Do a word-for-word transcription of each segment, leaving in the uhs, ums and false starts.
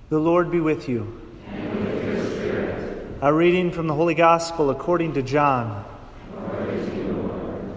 The Lord be with you. And with your spirit. A reading from the Holy Gospel according to John. Glory to you, Lord.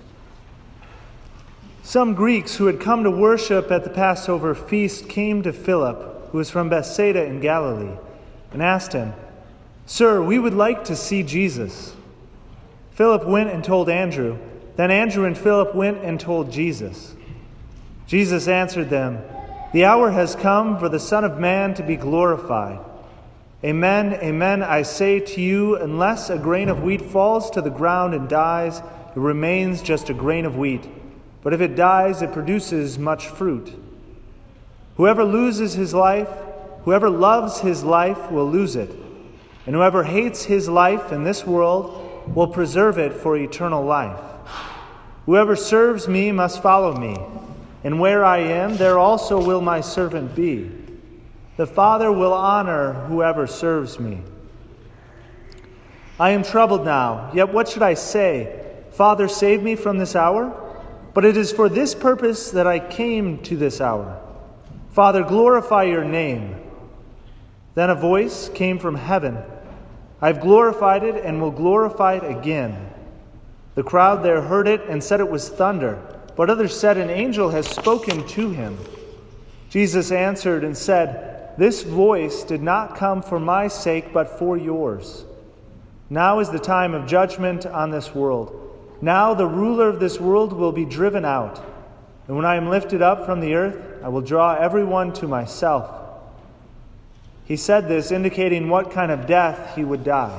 Some Greeks who had come to worship at the Passover feast came to Philip, who was from Bethsaida in Galilee, and asked him, "Sir, we would like to see Jesus." Philip went and told Andrew. Then Andrew and Philip went and told Jesus. Jesus answered them, "The hour has come for the Son of Man to be glorified. Amen, amen, I say to you, unless a grain of wheat falls to the ground and dies, it remains just a grain of wheat. But if it dies, it produces much fruit. Whoever loses his life, whoever loves his life will lose it. And whoever hates his life in this world will preserve it for eternal life. Whoever serves me must follow me. And where I am, there also will my servant be. The Father will honor whoever serves me. I am troubled now, yet what should I say? Father, save me from this hour? But it is for this purpose that I came to this hour. Father, glorify your name." Then a voice came from heaven. "I have glorified it and will glorify it again." The crowd there heard it and said it was thunder. But others said, "An angel has spoken to him." Jesus answered and said, "This voice did not come for my sake, but for yours. Now is the time of judgment on this world. Now the ruler of this world will be driven out. And when I am lifted up from the earth, I will draw everyone to myself." He said this, indicating what kind of death he would die.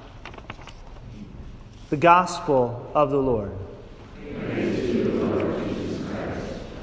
The Gospel of the Lord. Praise to you, Lord Jesus Christ.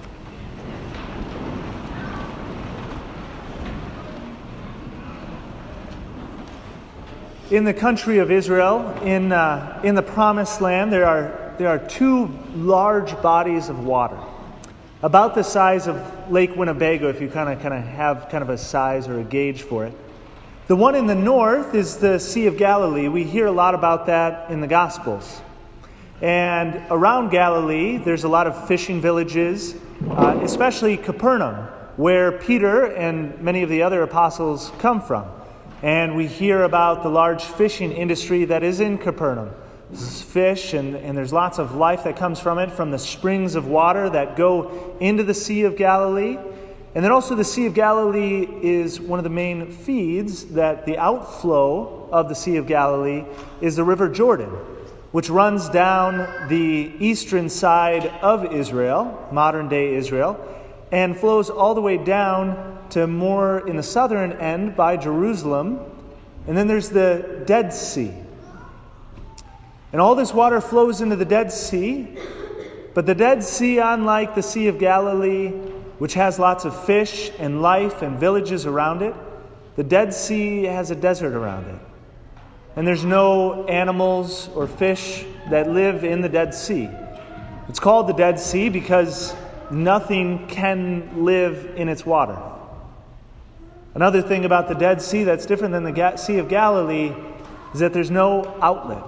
In the country of Israel, in uh, in the Promised Land, there are there are two large bodies of water, about the size of Lake Winnebago, if you kind of kind of have kind of a size or a gauge for it. The one in the north is the Sea of Galilee. We hear a lot about that in the Gospels. And around Galilee, there's a lot of fishing villages, uh, especially Capernaum, where Peter and many of the other apostles come from. And we hear about the large fishing industry that is in Capernaum. This is fish, and, and there's lots of life that comes from it, from the springs of water that go into the Sea of Galilee. And then also the Sea of Galilee is one of the main feeds that the outflow of the Sea of Galilee is the River Jordan, which runs down the eastern side of Israel, modern-day Israel, and flows all the way down to more in the southern end by Jerusalem. And then there's the Dead Sea. And all this water flows into the Dead Sea, but the Dead Sea, unlike the Sea of Galilee, which has lots of fish and life and villages around it, the Dead Sea has a desert around it. And there's no animals or fish that live in the Dead Sea. It's called the Dead Sea because nothing can live in its water. Another thing about the Dead Sea that's different than the Sea of Galilee is that there's no outlet.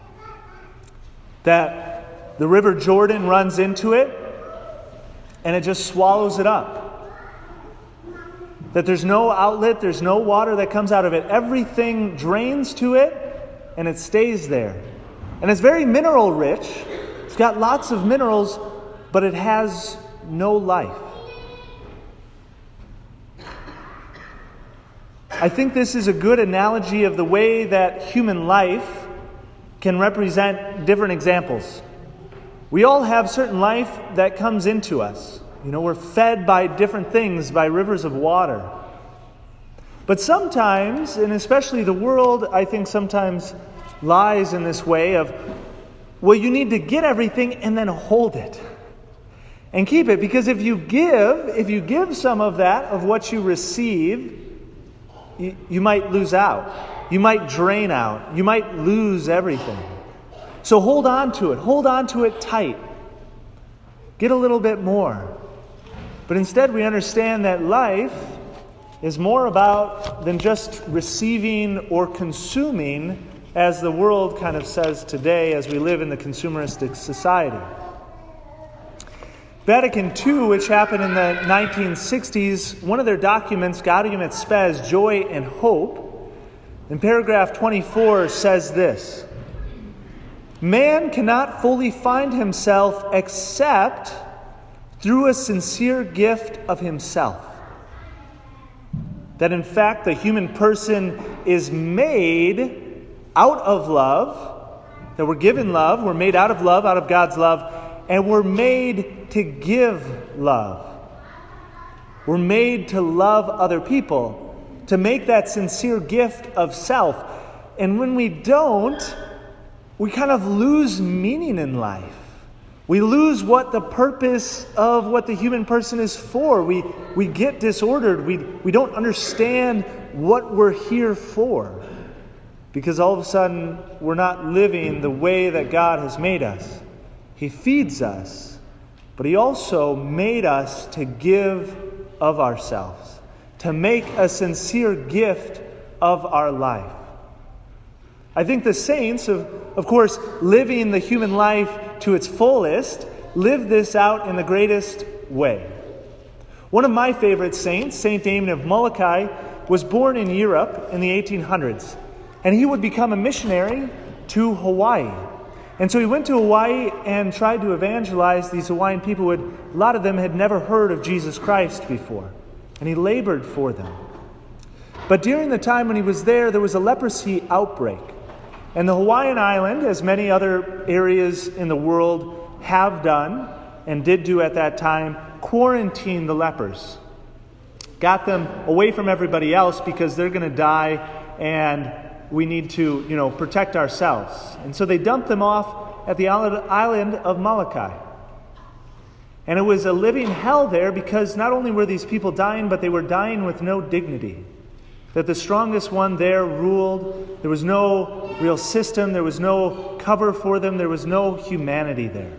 That the River Jordan runs into it and it just swallows it up. That there's no outlet, there's no water that comes out of it. Everything drains to it and it stays there. And it's very mineral rich. It's got lots of minerals, but it has no life. I think this is a good analogy of the way that human life can represent different examples. We all have certain life that comes into us. You know, we're fed by different things, by rivers of water. But sometimes, and especially the world, I think sometimes lies in this way of, well, you need to get everything and then hold it. And keep it. Because if you give, if you give some of that, of what you receive, you, you might lose out. You might drain out. You might lose everything. So hold on to it. Hold on to it tight. Get a little bit more. But instead we understand that life is more about than just receiving or consuming, as the world kind of says today as we live in the consumeristic society. Vatican Two, which happened in the nineteen sixties, one of their documents, Gaudium et Spes, Joy and Hope, in paragraph twenty-four says this: man cannot fully find himself except through a sincere gift of himself. That in fact the human person is made out of love, that we're given love, we're made out of love, out of God's love, and we're made to give love. We're made to love other people, to make that sincere gift of self. And when we don't, we kind of lose meaning in life. We lose what the purpose of what the human person is for. We we get disordered. We, we don't understand what we're here for. Because all of a sudden, we're not living the way that God has made us. He feeds us, but He also made us to give of ourselves, to make a sincere gift of our life. I think the saints, of, of course, living the human life to its fullest, live this out in the greatest way. One of my favorite saints, Saint Damien of Molokai, was born in Europe in the eighteen hundreds, and he would become a missionary to Hawaii. And so he went to Hawaii and tried to evangelize these Hawaiian people who had, a lot of them had never heard of Jesus Christ before. And he labored for them. But during the time when he was there, there was a leprosy outbreak. And the Hawaiian island, as many other areas in the world have done and did do at that time, quarantined the lepers. Got them away from everybody else because they're going to die and we need to, you know, protect ourselves. And so they dumped them off at the island of Molokai. And it was a living hell there because not only were these people dying, but they were dying with no dignity. That the strongest one there ruled. There was no real system. There was no cover for them. There was no humanity there.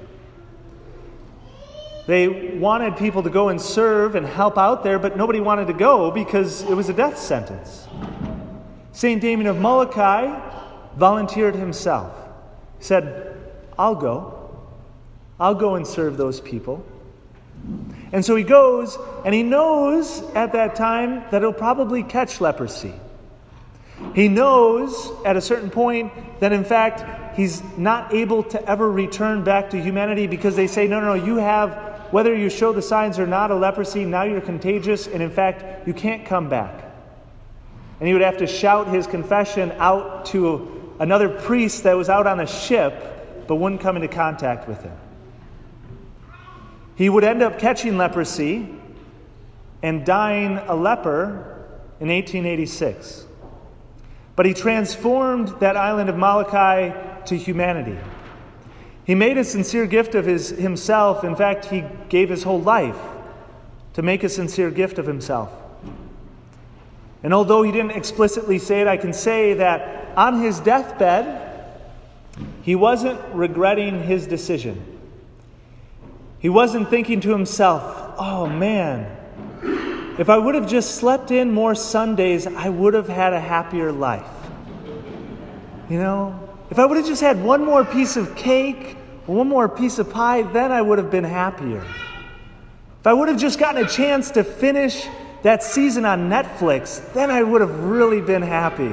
They wanted people to go and serve and help out there, but nobody wanted to go because it was a death sentence. Saint Damien of Molokai volunteered himself. He said, I'll go. I'll go and serve those people. And so he goes, and he knows at that time that he'll probably catch leprosy. He knows at a certain point that in fact he's not able to ever return back to humanity because they say, no, no, no, you have, whether you show the signs or not of leprosy, now you're contagious, and in fact you can't come back. And he would have to shout his confession out to another priest that was out on a ship, but wouldn't come into contact with him. He would end up catching leprosy and dying a leper in eighteen eighty-six. But he transformed that island of Molokai to humanity. He made a sincere gift of his himself. In fact, he gave his whole life to make a sincere gift of himself. And although he didn't explicitly say it, I can say that on his deathbed, he wasn't regretting his decision. He wasn't thinking to himself, oh man, if I would have just slept in more Sundays, I would have had a happier life. You know, if I would have just had one more piece of cake or one more piece of pie, then I would have been happier. If I would have just gotten a chance to finish that season on Netflix, then I would have really been happy.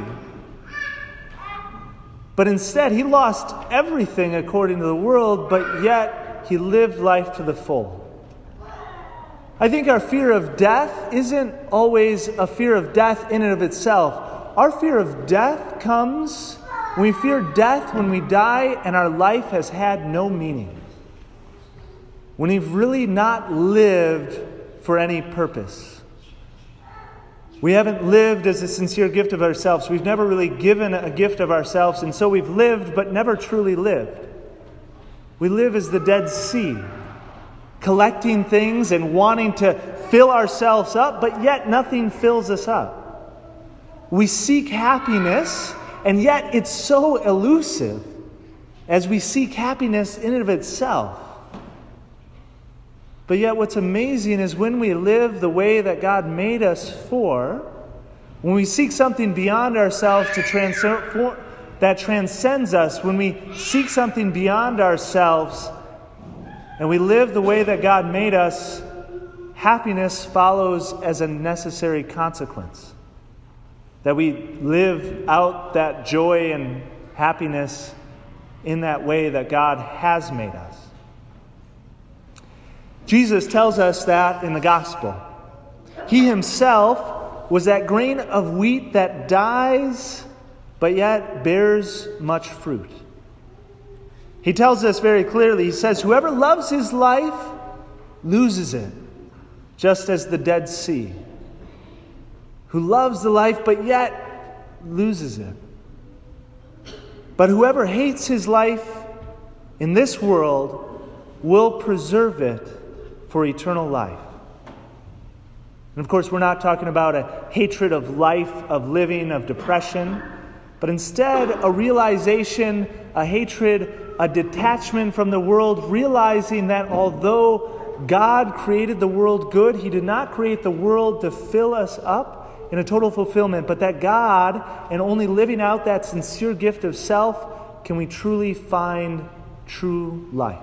But instead, he lost everything according to the world, but yet he lived life to the full. I think our fear of death isn't always a fear of death in and of itself. Our fear of death comes when we fear death when we die and our life has had no meaning. When we've really not lived for any purpose. We haven't lived as a sincere gift of ourselves. We've never really given a gift of ourselves, and so we've lived but never truly lived. We live as the Dead Sea, collecting things and wanting to fill ourselves up, but yet nothing fills us up. We seek happiness, and yet it's so elusive as we seek happiness in and of itself. But yet what's amazing is when we live the way that God made us for, when we seek something beyond ourselves to transform, that transcends us, when we seek something beyond ourselves and we live the way that God made us, happiness follows as a necessary consequence. That we live out that joy and happiness in that way that God has made us. Jesus tells us that in the gospel. He himself was that grain of wheat that dies, but yet bears much fruit. He tells us very clearly, he says, whoever loves his life loses it, just as the Dead Sea. Who loves the life, but yet loses it. But whoever hates his life in this world will preserve it for eternal life. And of course, we're not talking about a hatred of life, of living, of depression, but instead a realization, a hatred, a detachment from the world, realizing that although God created the world good, He did not create the world to fill us up in a total fulfillment, but that God, and only living out that sincere gift of self, can we truly find true life.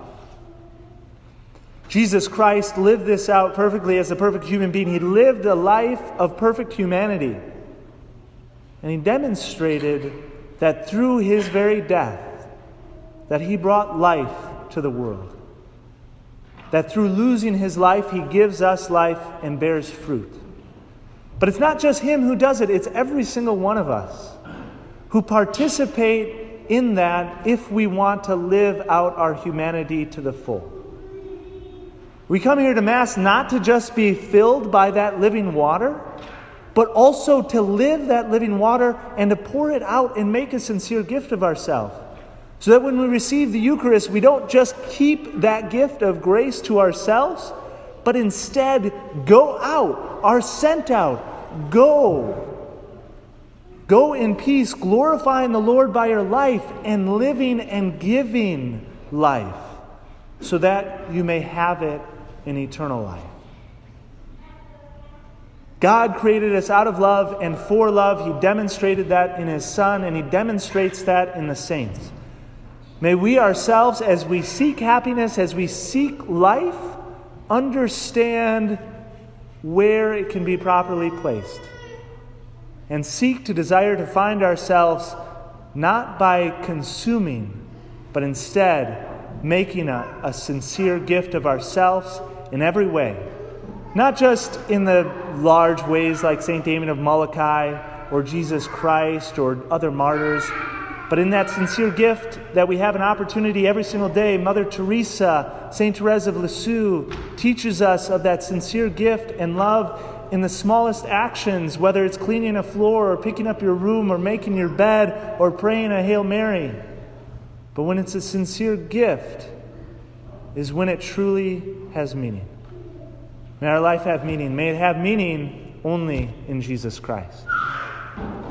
Jesus Christ lived this out perfectly as a perfect human being. He lived a life of perfect humanity. And He demonstrated that through His very death, that He brought life to the world. That through losing His life, He gives us life and bears fruit. But it's not just Him who does it, it's every single one of us who participate in that if we want to live out our humanity to the full. We come here to Mass not to just be filled by that living water, but also to live that living water and to pour it out and make a sincere gift of ourselves. So that when we receive the Eucharist, we don't just keep that gift of grace to ourselves, but instead go out, are sent out. Go. Go in peace, glorifying the Lord by your life and living and giving life, so that you may have it in eternal life. God created us out of love and for love. He demonstrated that in His Son, and He demonstrates that in the saints. May we ourselves, as we seek happiness, as we seek life, understand where it can be properly placed, and seek to desire to find ourselves not by consuming, but instead making a, a sincere gift of ourselves in every way. Not just in the large ways like Saint Damien of Molokai or Jesus Christ or other martyrs, but in that sincere gift that we have an opportunity every single day. Mother Teresa, Saint Therese of Lisieux teaches us of that sincere gift and love in the smallest actions, whether it's cleaning a floor or picking up your room or making your bed or praying a Hail Mary. But when it's a sincere gift is when it truly has meaning. May our life have meaning. May it have meaning only in Jesus Christ.